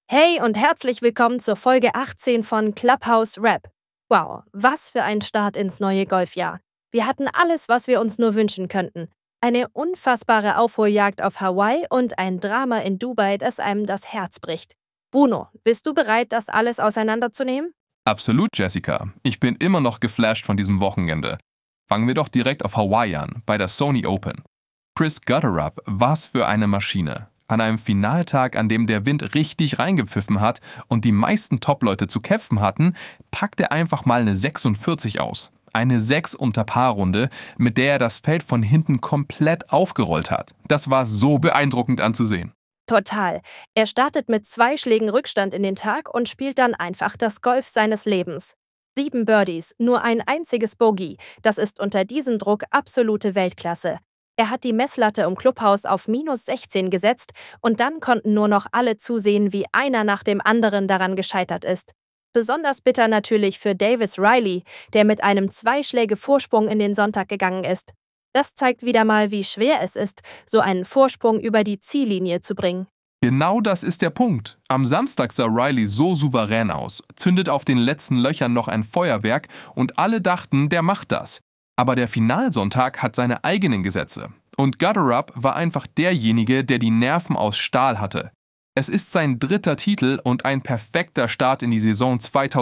Hey und herzlich willkommen zur Folge 18 von Clubhouse Rap. Wow, was für ein Start ins neue Golfjahr. Wir hatten alles, was wir uns nur wünschen könnten. Eine unfassbare Aufholjagd auf Hawaii und ein Drama in Dubai, das einem das Herz bricht. Bruno, bist du bereit, das alles auseinanderzunehmen? Absolut, Jessica. Ich bin immer noch geflasht von diesem Wochenende. Fangen wir doch direkt auf Hawaii an, bei der Sony Open. Chris Gutterup, was für eine Maschine. An einem Finaltag, an dem der Wind richtig reingepfiffen hat und die meisten Top-Leute zu kämpfen hatten, packt er einfach mal eine 46 aus. Eine 6 unter Paarrunde, mit der er das Feld von hinten komplett aufgerollt hat. Das war so beeindruckend anzusehen. Total. Er startet mit 2 Schlägen Rückstand in den Tag und spielt dann einfach das Golf seines Lebens. 7 Birdies, nur ein einziges Bogey. Das ist unter diesem Druck absolute Weltklasse. Er hat die Messlatte im Clubhaus auf -16 gesetzt und dann konnten nur noch alle zusehen, wie einer nach dem anderen daran gescheitert ist. Besonders bitter natürlich für Davis Riley, der mit einem 2 Schläge Vorsprung in den Sonntag gegangen ist. Das zeigt wieder mal, wie schwer es ist, so einen Vorsprung über die Ziellinie zu bringen. Genau das ist der Punkt. Am Samstag sah Riley so souverän aus, zündet auf den letzten Löchern noch ein Feuerwerk und alle dachten, der macht das. Aber der Finalsonntag hat seine eigenen Gesetze. Und Gutterup war einfach derjenige, der die Nerven aus Stahl hatte. Es ist sein 3. Titel und ein perfekter Start in die Saison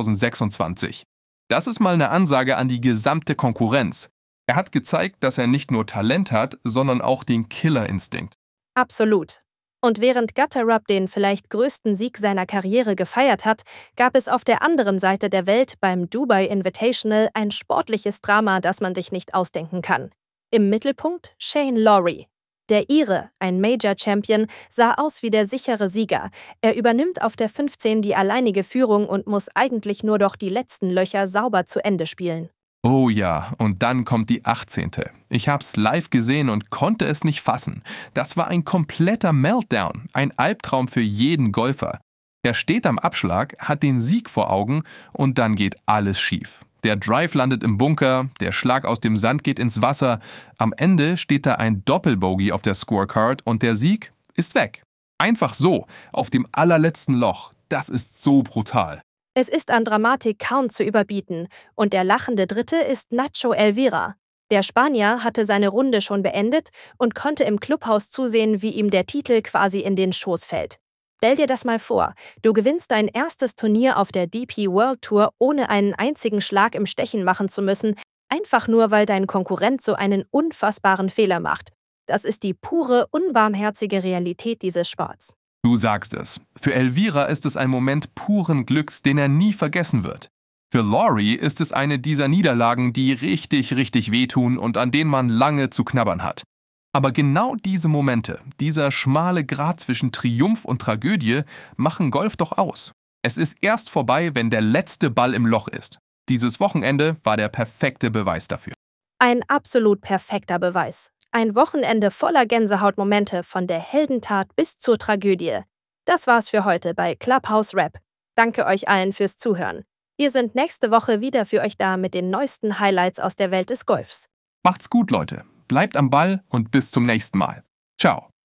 2026. Das ist mal eine Ansage an die gesamte Konkurrenz. Er hat gezeigt, dass er nicht nur Talent hat, sondern auch den Killerinstinkt. Absolut. Und während Gutterup den vielleicht größten Sieg seiner Karriere gefeiert hat, gab es auf der anderen Seite der Welt beim Dubai Invitational ein sportliches Drama, das man sich nicht ausdenken kann. Im Mittelpunkt Shane Lowry. Der Ire, ein Major-Champion, sah aus wie der sichere Sieger. Er übernimmt auf der 15 die alleinige Führung und muss eigentlich nur noch die letzten Löcher sauber zu Ende spielen. Oh ja, und dann kommt die 18. Ich hab's live gesehen und konnte es nicht fassen. Das war ein kompletter Meltdown, ein Albtraum für jeden Golfer. Er steht am Abschlag, hat den Sieg vor Augen und dann geht alles schief. Der Drive landet im Bunker, der Schlag aus dem Sand geht ins Wasser. Am Ende steht da ein Doppelbogey auf der Scorecard und der Sieg ist weg. Einfach so, auf dem allerletzten Loch. Das ist so brutal. Es ist an Dramatik kaum zu überbieten und der lachende Dritte ist Nacho Elvira. Der Spanier hatte seine Runde schon beendet und konnte im Clubhaus zusehen, wie ihm der Titel quasi in den Schoß fällt. Stell dir das mal vor, du gewinnst dein erstes Turnier auf der DP World Tour, ohne einen einzigen Schlag im Stechen machen zu müssen, einfach nur, weil dein Konkurrent so einen unfassbaren Fehler macht. Das ist die pure, unbarmherzige Realität dieses Sports. Du sagst es. Für Elvira ist es ein Moment puren Glücks, den er nie vergessen wird. Für Lowry ist es eine dieser Niederlagen, die richtig, richtig wehtun und an denen man lange zu knabbern hat. Aber genau diese Momente, dieser schmale Grat zwischen Triumph und Tragödie, machen Golf doch aus. Es ist erst vorbei, wenn der letzte Ball im Loch ist. Dieses Wochenende war der perfekte Beweis dafür. Ein absolut perfekter Beweis. Ein Wochenende voller Gänsehautmomente von der Heldentat bis zur Tragödie. Das war's für heute bei Clubhouse Rap. Danke euch allen fürs Zuhören. Wir sind nächste Woche wieder für euch da mit den neuesten Highlights aus der Welt des Golfs. Macht's gut, Leute. Bleibt am Ball und bis zum nächsten Mal. Ciao.